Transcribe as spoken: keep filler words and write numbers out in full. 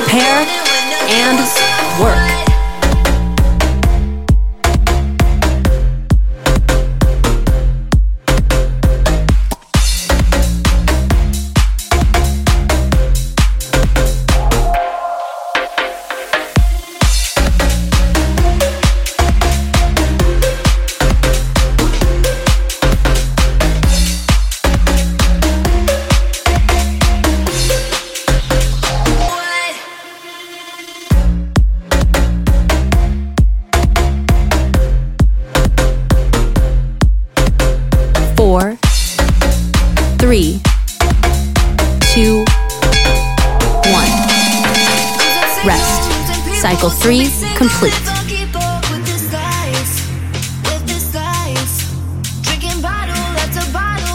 prepare, and work. Four, three, two, one. Rest. Cycle three complete.